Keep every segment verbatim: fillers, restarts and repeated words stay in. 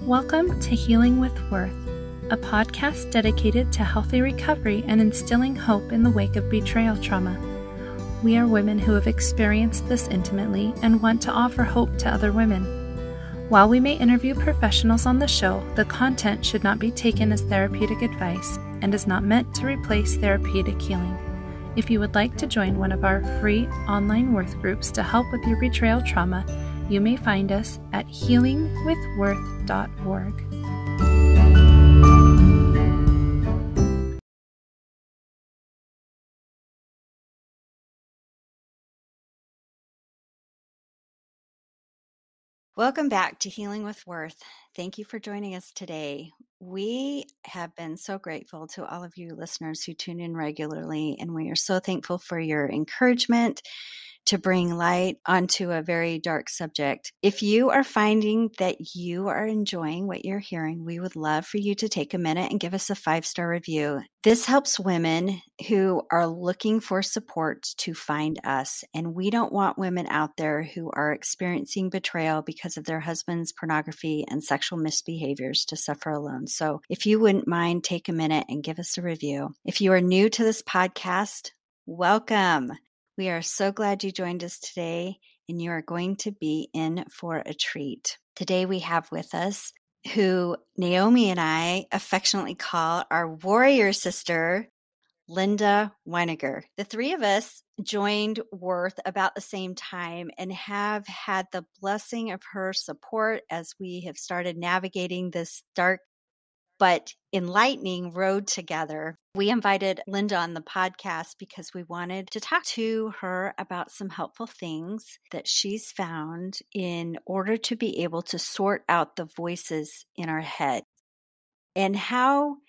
Welcome to Healing with Worth, a podcast dedicated to healthy recovery and instilling hope in the wake of betrayal trauma. We are women who have experienced this intimately and want to offer hope to other women. While we may interview professionals on the show, the content should not be taken as therapeutic advice and is not meant to replace therapeutic healing. If you would like to join one of our free online Worth groups to help with your betrayal trauma, you may find us at healing with worth dot org. Welcome back to Healing with Worth. Thank you for joining us today. We have been so grateful to all of you listeners who tune in regularly, and we are so thankful for your encouragement to bring light onto a very dark subject. If you are finding that you are enjoying what you're hearing, we would love for you to take a minute and give us a five-star review. This helps women who are looking for support to find us, and we don't want women out there who are experiencing betrayal because of their husband's pornography and sexual misbehaviors to suffer alone. So if you wouldn't mind, take a minute and give us a review. If you are new to this podcast, welcome. We are so glad you joined us today, and you are going to be in for a treat. Today we have with us who Naomi and I affectionately call our warrior sister, Linda Weiniger. The three of us joined Worth about the same time and have had the blessing of her support as we have started navigating this dark but enlightening road together. We invited Linda on the podcast because we wanted to talk to her about some helpful things that she's found in order to be able to sort out the voices in our head and how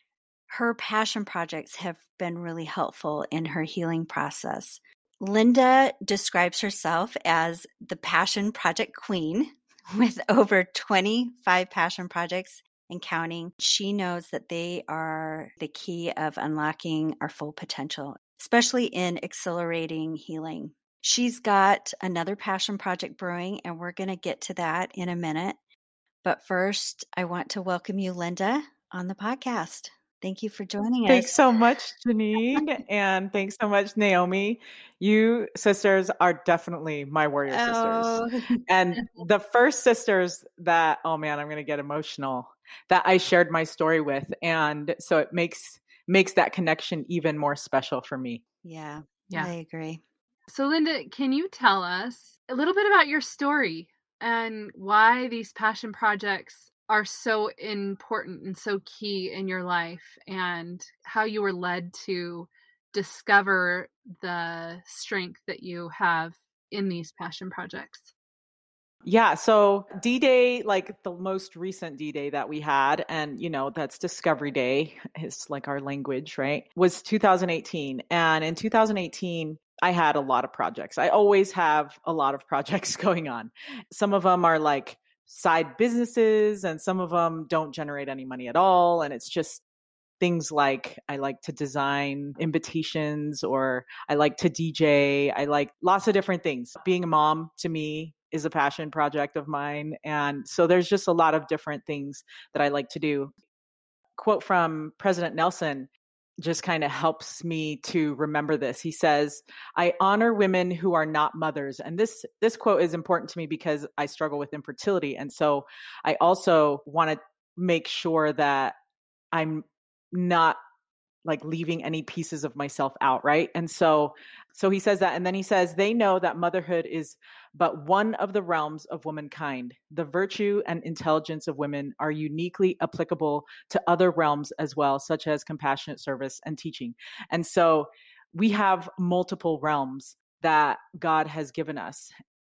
her passion projects have been really helpful in her healing process. Linda describes herself as the Passion Project Queen with over twenty-five passion projects and counting. She knows that they are the key of unlocking our full potential, especially in accelerating healing. She's got another passion project brewing, and we're going to get to that in a minute. But first, I want to welcome you, Linda, on the podcast. Thank you for joining us. Thanks so much, Janine, and thanks so much, Naomi. You sisters are definitely my warrior Oh. sisters. And the first sisters that, oh man, I'm going to get emotional, that I shared my story with. And so it makes makes that connection even more special for me. Yeah, Yeah. I agree. So Linda, can you tell us a little bit about your story and why these passion projects are so important and so key in your life, and how you were led to discover the strength that you have in these passion projects? Yeah. So D-Day, like the most recent D-Day that we had, and you know, that's Discovery Day, is like our language, right? Was two thousand eighteen. And in two thousand eighteen, I had a lot of projects. I always have a lot of projects going on. Some of them are like side businesses, and some of them don't generate any money at all. And it's just things like I like to design invitations, or I like to D J. I like lots of different things. Being a mom to me is a passion project of mine. And so there's just a lot of different things that I like to do. Quote from President Nelson just kind of helps me to remember this. He says, "I honor women who are not mothers." And this, this quote is important to me because I struggle with infertility. And so I also want to make sure that I'm not like leaving any pieces of myself out. Right. And so, so he says that, and then he says, "They know that motherhood is but one of the realms of womankind. The virtue and intelligence of women are uniquely applicable to other realms as well, such as compassionate service and teaching." And so we have multiple realms that God has given us.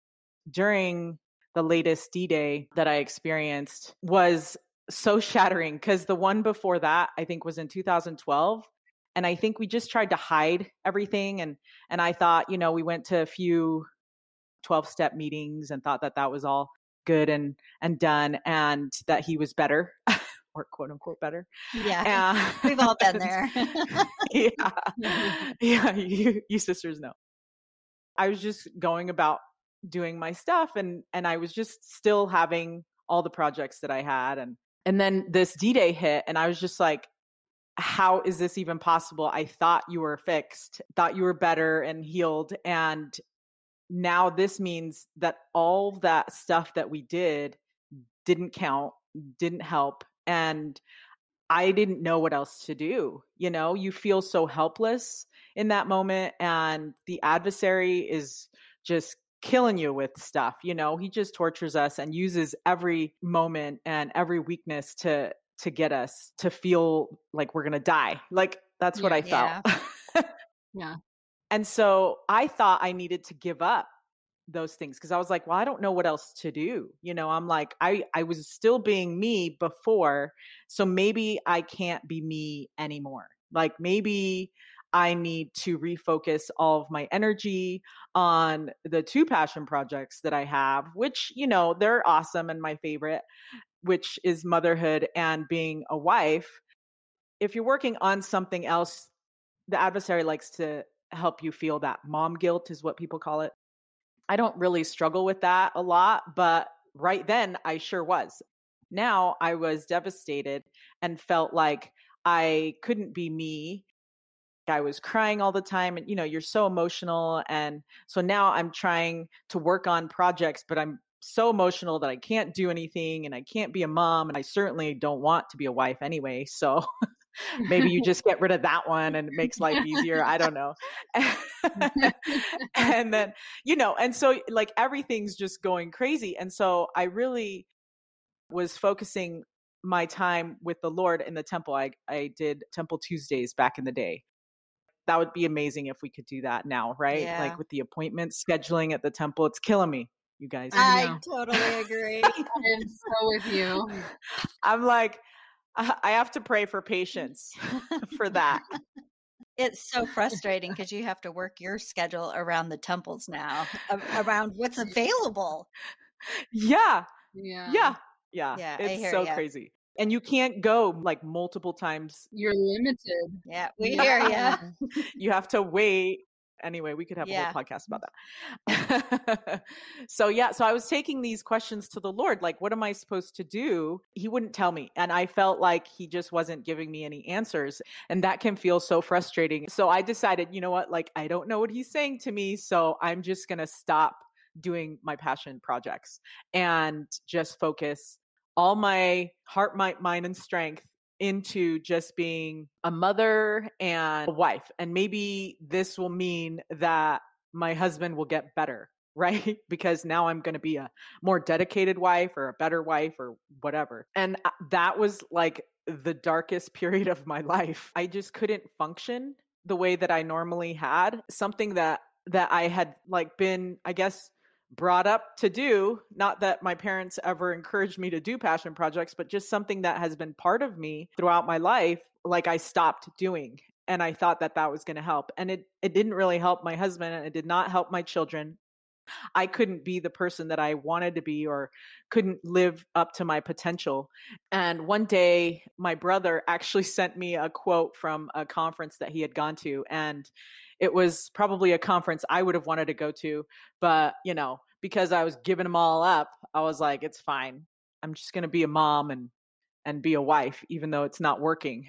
During the latest D-Day that I experienced was so shattering, because the one before that, I think, was in two thousand twelve. And I think we just tried to hide everything. And, and I thought, you know, we went to a few twelve-step meetings and thought that that was all good and, and done, and that he was better, or quote unquote better. Yeah, and, we've all been there. yeah, yeah, you, you sisters know. I was just going about doing my stuff, and and I was just still having all the projects that I had. And, and then this D-Day hit and I was just like, how is this even possible? I thought you were fixed, thought you were better and healed. And now this means that all that stuff that we did didn't count, didn't help. And I didn't know what else to do. You know, you feel so helpless in that moment. And the adversary is just killing you with stuff. You know, he just tortures us and uses every moment and every weakness to to get us to feel like we're going to die. Like that's what Yeah. I felt. Yeah. Yeah. And so I thought I needed to give up those things because I was like, well, I don't know what else to do. You know, I'm like, I, I was still being me before. So maybe I can't be me anymore. Like maybe I need to refocus all of my energy on the two passion projects that I have, which, you know, they're awesome and my favorite, which is motherhood and being a wife. If you're working on something else, the adversary likes to help you feel that mom guilt is what people call it. I don't really struggle with that a lot, but right then I sure was. Now I was devastated and felt like I couldn't be me. I was crying all the time and, you know, you're so emotional. And so now I'm trying to work on projects, but I'm so emotional that I can't do anything and I can't be a mom. And I certainly don't want to be a wife anyway. So maybe you just get rid of that one and it makes life easier. I don't know. And then, you know, and so like everything's just going crazy. And so I really was focusing my time with the Lord in the temple. I, I did Temple Tuesdays back in the day. That would be amazing if we could do that now, right? Yeah. Like with the appointment scheduling at the temple, it's killing me, you guys. I I know. totally agree. I am so with you. I'm like, I I have to pray for patience for that. It's so frustrating because you have to work your schedule around the temples now, a- around what's available. Yeah. Yeah. Yeah. Yeah. Yeah, I It's hear so ya. crazy. And you can't go like multiple times. You're limited. Yeah, we Yeah. hear you. You have to wait. Anyway, we could have a Yeah. whole podcast about that. So yeah, so I was taking these questions to the Lord, like, what am I supposed to do? He wouldn't tell me. And I felt like he just wasn't giving me any answers. And that can feel so frustrating. So I decided, you know what, like, I don't know what he's saying to me. So I'm just going to stop doing my passion projects and just focus all my heart, might, mind, and strength into just being a mother and a wife. And maybe this will mean that my husband will get better, right? Because now I'm going to be a more dedicated wife or a better wife or whatever. And that was like the darkest period of my life. I just couldn't function the way that I normally had. Something that that I had like been, I guess, brought up to do, not that my parents ever encouraged me to do passion projects, but just something that has been part of me throughout my life, like I stopped doing. And I thought that that was going to help. And it, it didn't really help my husband and it did not help my children. I couldn't be the person that I wanted to be or couldn't live up to my potential. And one day, my brother actually sent me a quote from a conference that he had gone to. And it was probably a conference I would have wanted to go to. But, you know, because I was giving them all up, I was like, it's fine. I'm just going to be a mom and and be a wife, even though it's not working.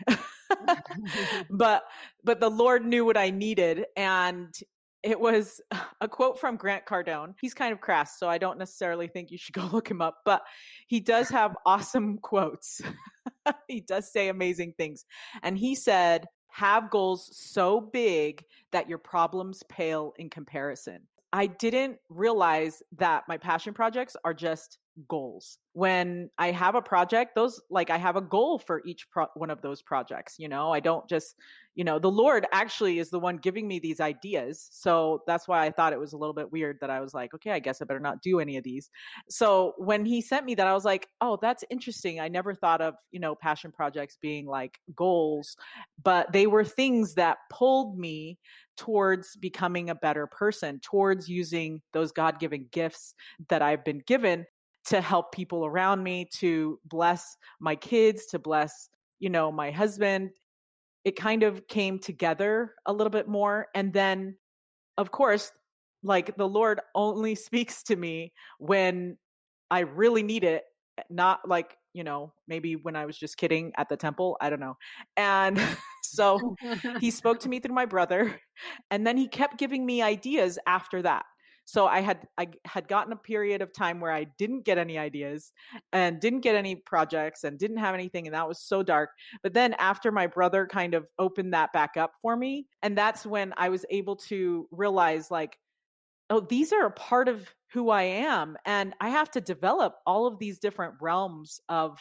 but but the Lord knew what I needed. And it was a quote from Grant Cardone. He's kind of crass, so I don't necessarily think you should go look him up, but he does have awesome quotes. He does say amazing things. And he said, have goals so big that your problems pale in comparison. I didn't realize that my passion projects are just goals. When I have a project, those like I have a goal for each pro- one of those projects. You know, I don't just, you know, the Lord actually is the one giving me these ideas. So that's why I thought it was a little bit weird that I was like, okay, I guess I better not do any of these. So when he sent me that, I was like, oh, that's interesting. I never thought of, you know, passion projects being like goals, but they were things that pulled me towards becoming a better person, towards using those God-given gifts that I've been given to help people around me, to bless my kids, to bless, you know, my husband. It kind of came together a little bit more. And then, of course, like the Lord only speaks to me when I really need it. not like, you know, maybe when I was just kidding at the temple, I don't know. And so he spoke to me through my brother, and then he kept giving me ideas after that. So I had I had gotten a period of time where I didn't get any ideas and didn't get any projects and didn't have anything, and that was so dark. But then after my brother kind of opened that back up for me, and that's when I was able to realize like, oh, these are a part of who I am, and I have to develop all of these different realms of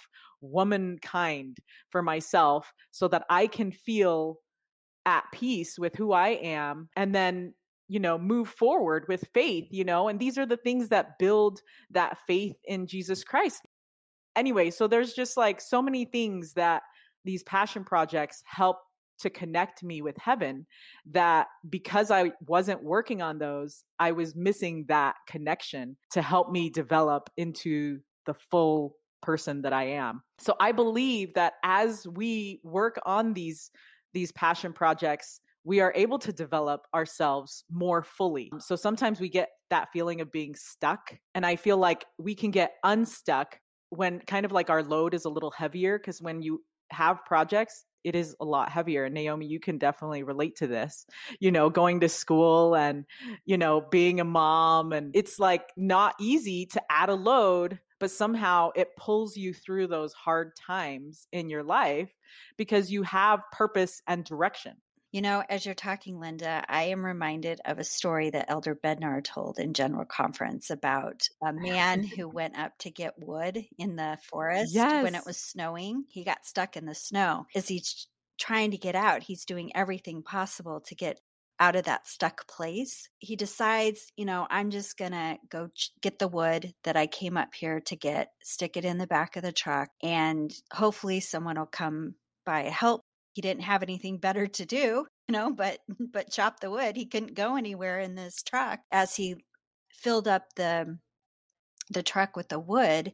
womankind for myself so that I can feel at peace with who I am, and then, you know, move forward with faith, you know, and these are the things that build that faith in Jesus Christ. Anyway, so there's just like so many things that these passion projects help to connect me with heaven, that because I wasn't working on those, I was missing that connection to help me develop into the full person that I am. So I believe that as we work on these these passion projects, we are able to develop ourselves more fully. So sometimes we get that feeling of being stuck, and I feel like we can get unstuck when kind of like our load is a little heavier, because when you have projects, it is a lot heavier. And Naomi, you can definitely relate to this, you know, going to school and, you know, being a mom, and it's like not easy to add a load, but somehow it pulls you through those hard times in your life because you have purpose and direction. You know, as you're talking, Linda, I am reminded of a story that Elder Bednar told in General Conference about a man who went up to get wood in the forest Yes. when it was snowing. He got stuck in the snow. As he's trying to get out, he's doing everything possible to get out of that stuck place. He decides, you know, I'm just going to go ch- get the wood that I came up here to get, stick it in the back of the truck, and hopefully someone will come by and help. He didn't have anything better to do, you know, but but chop the wood. He couldn't go anywhere in this truck. As he filled up the the truck with the wood,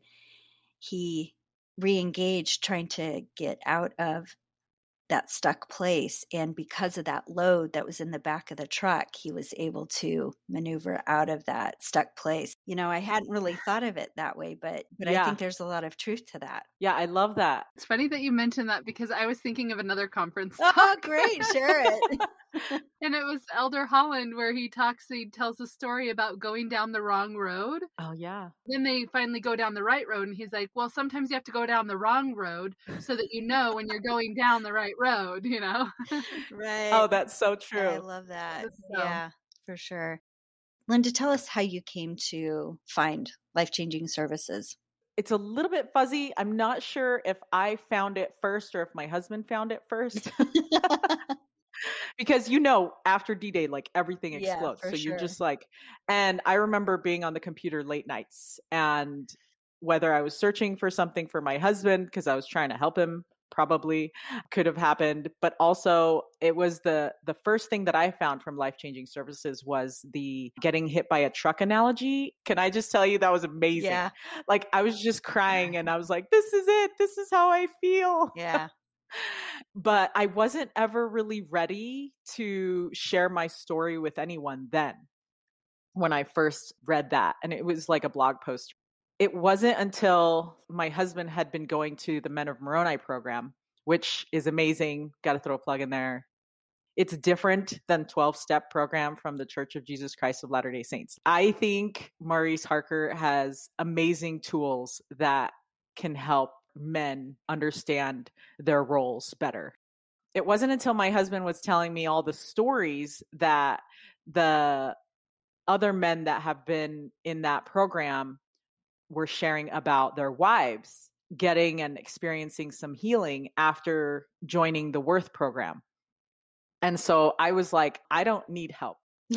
he re-engaged trying to get out of that stuck place. And because of that load that was in the back of the truck, he was able to maneuver out of that stuck place. You know, I hadn't really thought of it that way, but but I Yeah. think there's a lot of truth to that. Yeah, I love that. It's funny that you mentioned that because I was thinking of another conference Oh, talk. great. Share it. And it was Elder Holland where he talks, he tells a story about going down the wrong road. Oh, yeah. Then they finally go down the right road, and he's like, well, sometimes you have to go down the wrong road so that you know when you're going down the right road, you know? Right. Oh, that's so I true. love that. So- Yeah, for sure. Linda, tell us how you came to find Life-Changing Services. It's a little bit fuzzy. I'm not sure if I found it first or if my husband found it first. Because, you know, after D-Day, like everything Yeah, explodes. for So you're sure. just like, and I remember being on the computer late nights, and whether I was searching for something for my husband because I was trying to help him, probably could have happened. But also it was the the first thing that I found from Life-Changing Services was the getting hit by a truck analogy. Can I just tell you, that was amazing. Yeah, Like I was just crying, and I was like, this is it. This is how I feel. yeah. But I wasn't ever really ready to share my story with anyone then when I first read that. And it was like a blog post. It wasn't until my husband had been going to the Men of Moroni program, which is amazing. Got to throw a plug in there. It's different than twelve-step program from the Church of Jesus Christ of Latter-day Saints. I think Maurice Harker has amazing tools that can help men understand their roles better. It wasn't until my husband was telling me all the stories that the other men that have been in that program were sharing about their wives getting and experiencing some healing after joining the Worth program. And so I was like, I don't need help.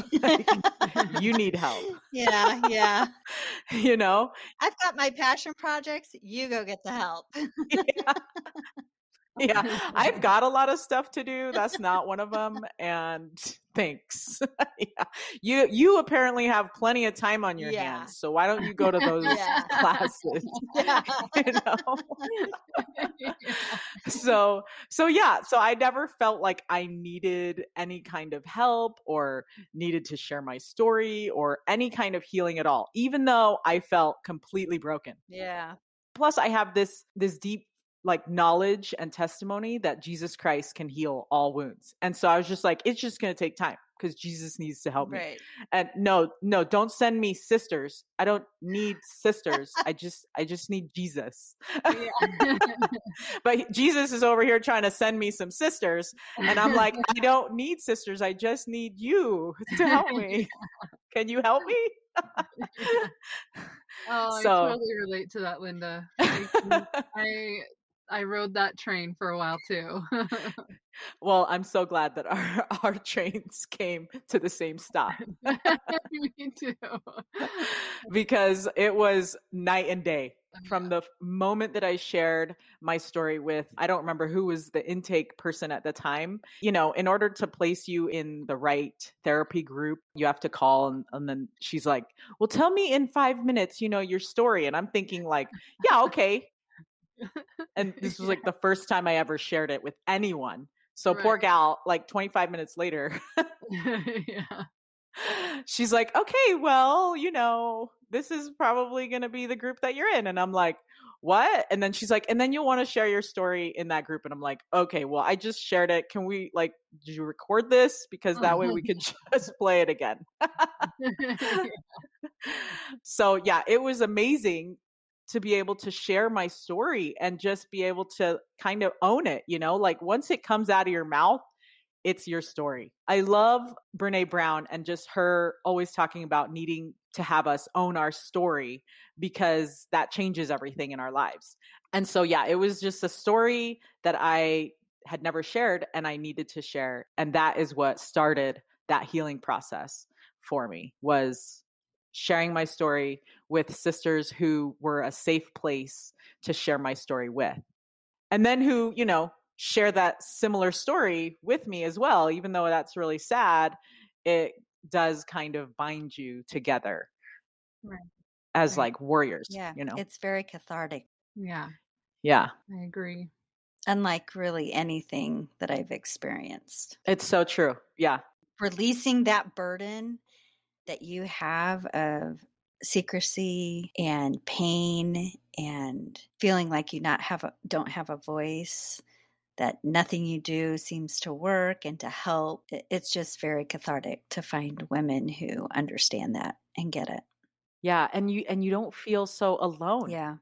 You need help. Yeah, yeah. You know? I've got my passion projects. You go get the help. Yeah. Yeah, I've got a lot of stuff to do. That's not one of them. And thanks. Yeah. You you apparently have plenty of time on your Yeah. hands. So why don't you go to those Yeah. classes? Yeah. You know? So so yeah, so I never felt like I needed any kind of help or needed to share my story or any kind of healing at all, even though I felt completely broken. Yeah. Plus I have this, this deep like knowledge and testimony that Jesus Christ can heal all wounds. And so I was just like, it's just going to take time because Jesus needs to help me. Right. And no, no, don't send me sisters. I don't need sisters. I just, I just need Jesus. Yeah. But Jesus is over here trying to send me some sisters. And I'm like, I don't need sisters. I just need you to help me. Can you help me? Oh, So- I totally relate to that, Linda. I, I I rode that train for a while too. Well, I'm so glad that our, our trains came to the same stop Me too. because it was night and day. Oh, From yeah. the f- moment that I shared my story with, I don't remember who was the intake person at the time. You know, in order to place you in the right therapy group, you have to call. And, and then she's like, well, tell me in five minutes, you know, your story. And I'm thinking like, yeah, okay. And this was like the first time I ever shared it with anyone. So poor Right. gal, like twenty-five minutes later, Yeah. she's like, okay, well, you know, this is probably going to be the group that you're in. And I'm like, what? And then she's like, and then you'll want to share your story in that group. And I'm like, okay, well, I just shared it. Can we like, did you record this? Because that way we could just play it again. So yeah, it was amazing to be able to share my story and just be able to kind of own it, you know, like once it comes out of your mouth, it's your story. I love Brene Brown and just her always talking about needing to have us own our story because that changes everything in our lives. And so, yeah, it was just a story that I had never shared and I needed to share. And that is what started that healing process for me, was sharing my story with sisters who were a safe place to share my story with. And then who, you know, share that similar story with me as well. Even though that's really sad, it does kind of bind you together Right. as Right. like warriors, Yeah. you know? It's very cathartic, Yeah, Yeah, I agree. unlike really anything that I've experienced. it's so true. Yeah. Releasing that burden that you have of secrecy and pain and feeling like you not have a, don't have a voice, that nothing you do seems to work and to help. It- It's just very cathartic to find women who understand that and get it. Yeah. And you, and you don't feel so alone. Yeah.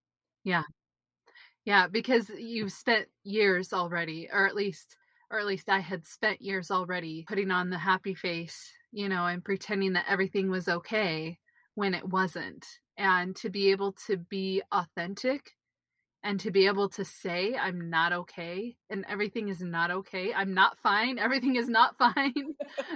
Yeah, because you've spent years already, or at least or at least I had spent years already putting on the happy face, you know, and pretending that everything was okay when it wasn't. And to be able to be authentic and to be able to say I'm not okay and everything is not okay. I'm not fine. Everything is not fine.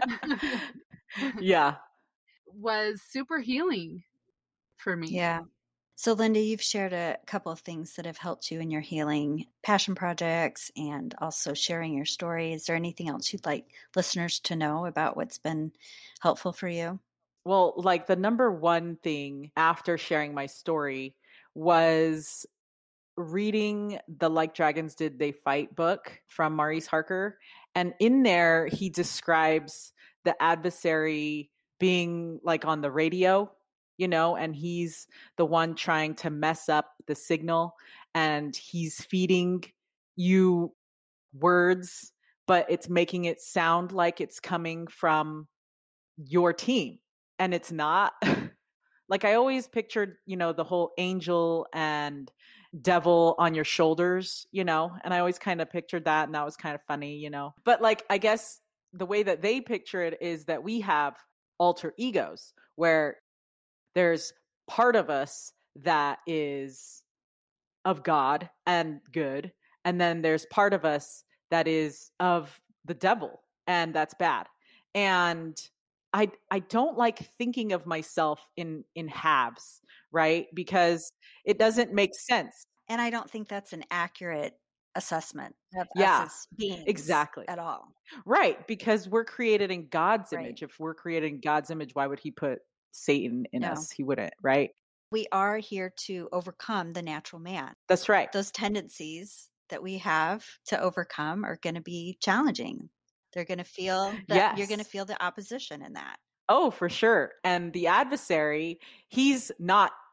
Yeah. Was super healing for me. Yeah. So, Linda, you've shared a couple of things that have helped you in your healing passion projects and also sharing your story. Is there anything else you'd like listeners to know about what's been helpful for you? Well, like the number one thing after sharing my story was reading the Like Dragons Did They Fight book from Maurice Harker. And in there, he describes the adversary being like on the radio, you know, and he's the one trying to mess up the signal and he's feeding you words, but it's making it sound like it's coming from your team. And it's not. Like I always pictured, you know, the whole angel and devil on your shoulders, you know, and I always kind of pictured that and that was kind of funny, you know. But like I guess the way that they picture it is that we have alter egos where there's part of us that is of God and good, and then there's part of us that is of the devil and that's bad. And I I don't like thinking of myself in in halves, right? Because it doesn't make sense. And I don't think that's an accurate assessment of Yeah, us as beings exactly. at all. Right, because we're created in God's Right. image. If we're created in God's image, why would he put Satan in No. us? He wouldn't, right? We are here to overcome the natural man. That's right. Those tendencies that we have to overcome are going to be challenging. They're going to feel that you're going to Yes. feel the opposition in that. Oh, for sure. And the adversary, he's not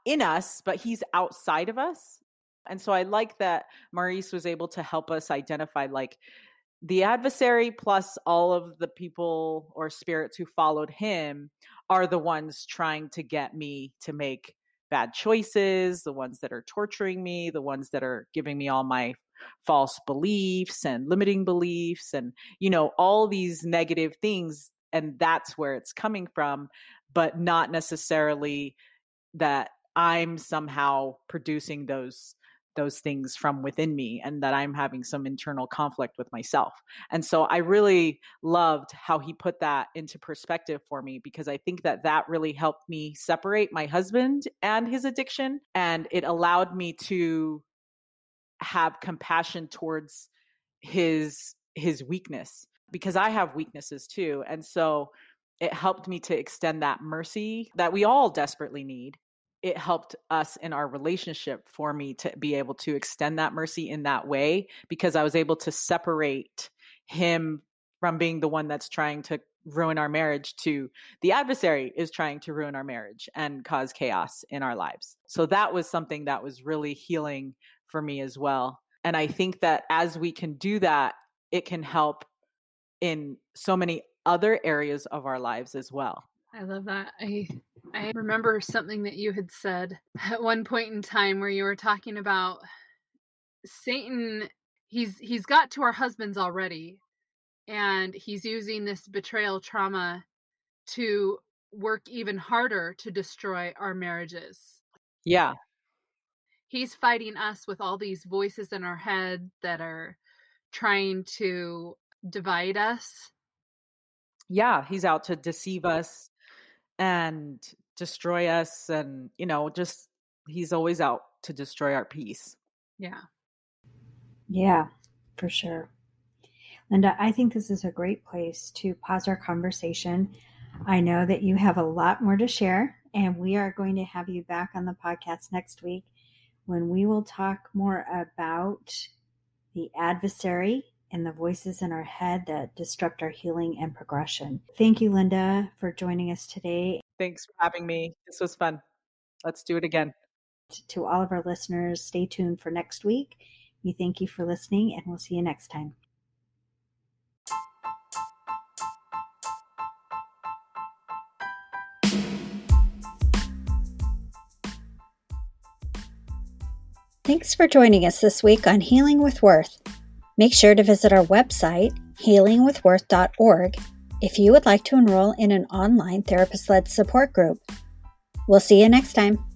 in us, but he's outside of us. And so I like that Maurice was able to help us identify like the adversary plus all of the people or spirits who followed him are the ones trying to get me to make bad choices, the ones that are torturing me, the ones that are giving me all my false beliefs and limiting beliefs and, you know, all these negative things. And that's where it's coming from, but not necessarily that I'm somehow producing those those things from within me and that I'm having some internal conflict with myself. And so I really loved how he put that into perspective for me, because I think that that really helped me separate my husband and his addiction. And it allowed me to have compassion towards his, his weakness, because I have weaknesses too. And so it helped me to extend that mercy that we all desperately need. It helped us in our relationship for me to be able to extend that mercy in that way, because I was able to separate him from being the one that's trying to ruin our marriage to the adversary is trying to ruin our marriage and cause chaos in our lives. So that was something that was really healing for me as well. And I think that as we can do that, it can help in so many other areas of our lives as well. I love that. I I remember something that you had said at one point in time where you were talking about Satan. He's he's got to our husbands already, and he's using this betrayal trauma to work even harder to destroy our marriages. Yeah. He's fighting us with all these voices in our head that are trying to divide us. Yeah, he's out to deceive us and destroy us, and you know, just he's always out to destroy our peace. Yeah. Yeah, for sure. Linda, I think this is a great place to pause our conversation. I know that you have a lot more to share, and we are going to have you back on the podcast next week when we will talk more about the adversary and the voices in our head that disrupt our healing and progression. Thank you, Linda, for joining us today. Thanks for having me. This was fun. Let's do it again. To all of our listeners, stay tuned for next week. We thank you for listening, and we'll see you next time. Thanks for joining us this week on Healing with Worth. Make sure to visit our website, healing with worth dot org, if you would like to enroll in an online therapist-led support group. We'll see you next time.